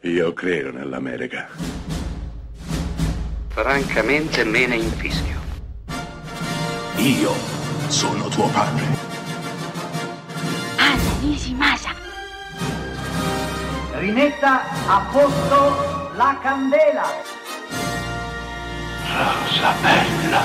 Io credo nell'America. Francamente me ne infischio. Io sono tuo padre. Anna Nishimasa. Rimetta a posto la candela. Rosa bella.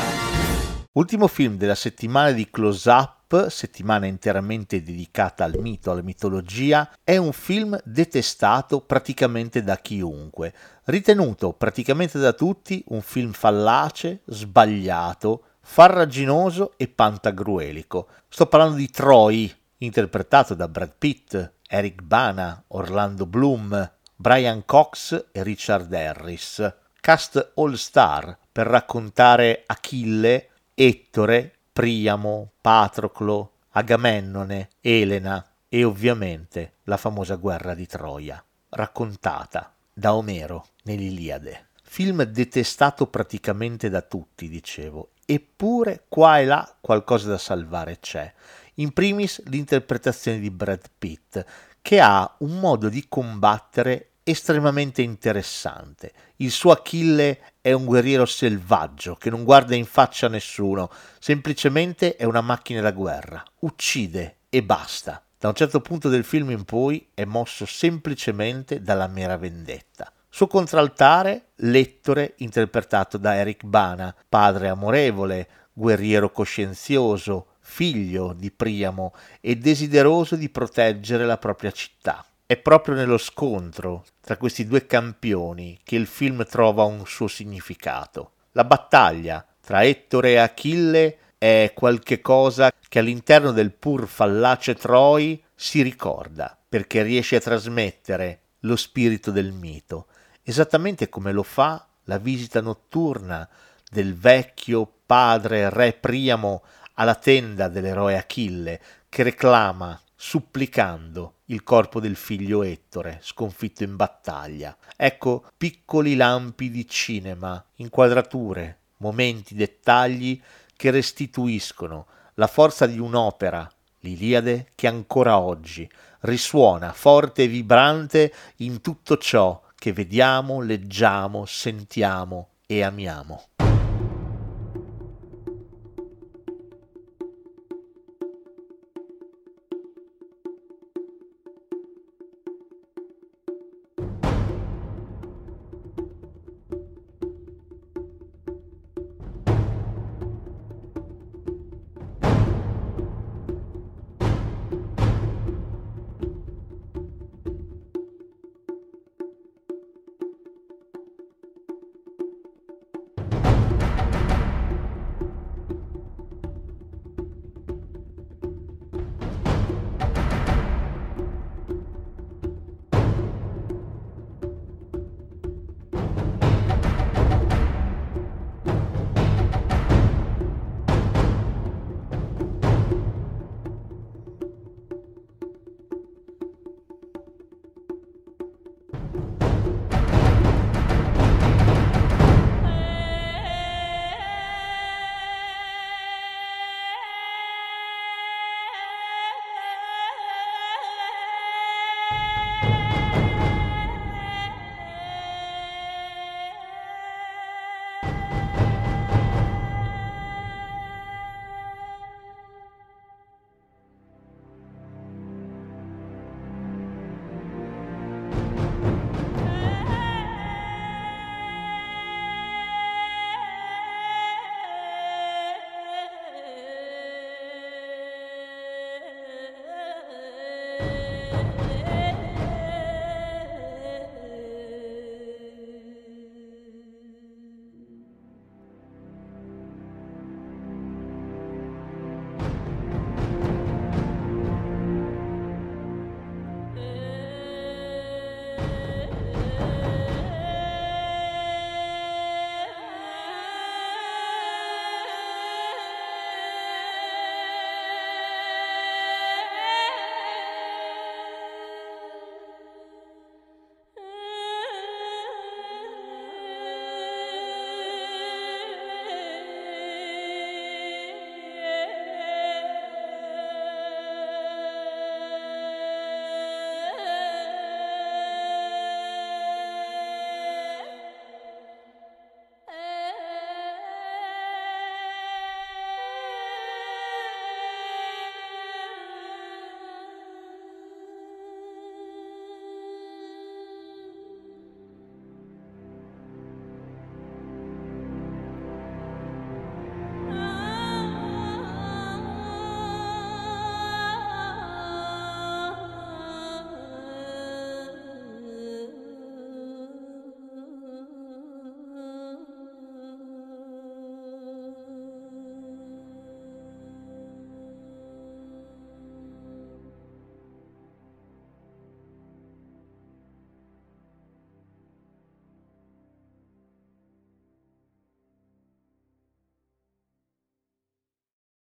Ultimo film della settimana di Close Up, settimana interamente dedicata al mito, alla mitologia, è un film detestato praticamente da chiunque, ritenuto praticamente da tutti un film fallace, sbagliato, farraginoso e pantagruelico. Sto parlando di Troy, interpretato da Brad Pitt, Eric Bana, Orlando Bloom, Brian Cox e Richard Harris. Cast all-star per raccontare Achille, Ettore, Priamo, Patroclo, Agamennone, Elena e ovviamente la famosa guerra di Troia, raccontata da Omero nell'Iliade. Film detestato praticamente da tutti, dicevo, eppure qua e là qualcosa da salvare c'è. In primis l'interpretazione di Brad Pitt, che ha un modo di combattere estremamente interessante. Il suo Achille è un guerriero selvaggio che non guarda in faccia a nessuno, semplicemente è una macchina da guerra, uccide e basta. Da un certo punto del film in poi è mosso semplicemente dalla mera vendetta. Suo contraltare, l'Ettore, interpretato da Eric Bana, padre amorevole, guerriero coscienzioso, figlio di Priamo e desideroso di proteggere la propria città. È proprio nello scontro tra questi due campioni che il film trova un suo significato. La battaglia tra Ettore e Achille è qualche cosa che all'interno del pur fallace Troy si ricorda, perché riesce a trasmettere lo spirito del mito, esattamente come lo fa la visita notturna del vecchio padre re Priamo alla tenda dell'eroe Achille, che reclama, supplicando, il corpo del figlio Ettore, sconfitto in battaglia. Ecco piccoli lampi di cinema, inquadrature, momenti, dettagli che restituiscono la forza di un'opera, l'Iliade, che ancora oggi risuona forte e vibrante in tutto ciò che vediamo, leggiamo, sentiamo e amiamo.